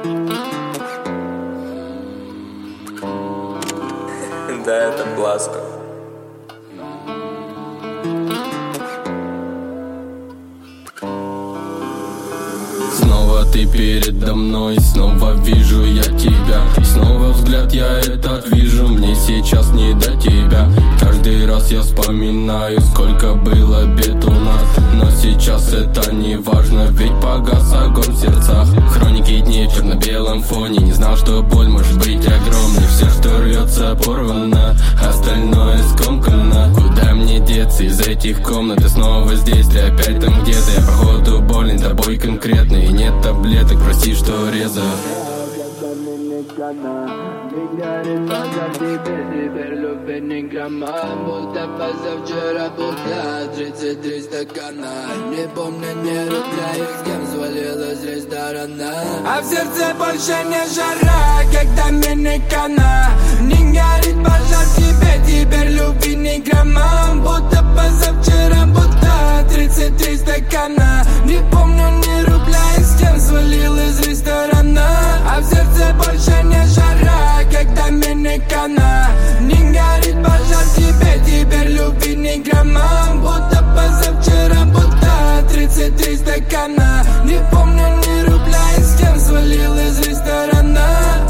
Да, это Бласко. Снова ты передо мной, снова вижу я тебя. Снова взгляд я этот вижу, мне сейчас не до тебя. Каждый раз я вспоминаю, сколько было бед у нас. Но сейчас это не важно, ведь погас огонь в сердцах. Хроники дней в черно-белом фоне, не знал, что боль может быть огромной. Все, что рвется, порвано, остальное скомкано. Куда мне деться из этих комнат? Ты снова здесь, ты опять там где-то. Я походу болен тобой конкретно, и нет таблеток, прости, что резал. Не горит глаза тебе, теперь любви не грамма. Будто позавчера, будто 33 стакана. Не помню ни рубля, и с кем свалилась ресторана. А в сердце больше не жара, когда миникана. Не горит пожар тебе, теперь любви не грамма. Будто позавчера, будто 33 стакана. Не помню ни рубля, и с кем свалилась ресторана. А в сердце больше не жара, когда миникана. Не горит пожар тебе, теперь любви не грамма. Будто позавчера, будто 33 стакана. Не помню ни рубля, и с кем свалил из ресторана.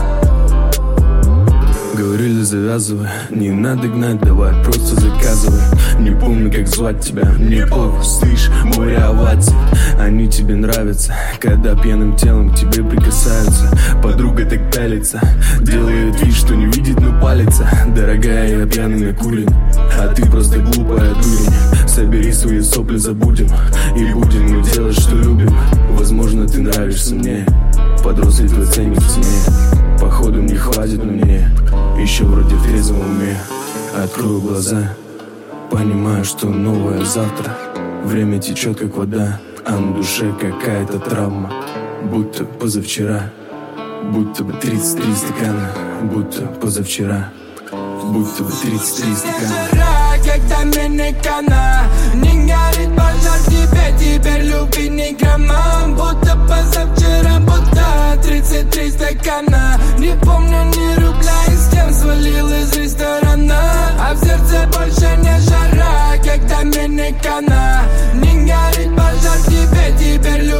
Говорили, завязывай, не надо гнать, давай просто заказывай. Не помню, как звать тебя, мне похуй, слышь, море оваций. Они тебе нравятся, когда пьяным телом к тебе прикасаются. Подруга так пялится, делает вид, что не видит, но палится. Дорогая, я пьяный накурен, а ты просто глупая дурень. Собери свои сопли, забудем, и будем мы делать, что любим. Возможно, ты нравишься мне, подрослый твой ценник в цене. Походу не хватит мне, еще вроде в трезвом уме. Открою глаза, понимаю, что новое завтра. Время течет как вода, а на душе какая-то травма. Будто позавчера, будто бы 33 стакана. Будто позавчера, будто бы 33 стакана. Когда миникана. Не горит пожар тебе, теперь любви не грамма. Будто позавчера, будто 33 стакана. Не помню ни рубля, и с кем свалил из ресторана. А в сердце больше не жара, когда миникана. Не горит пожар тебе, теперь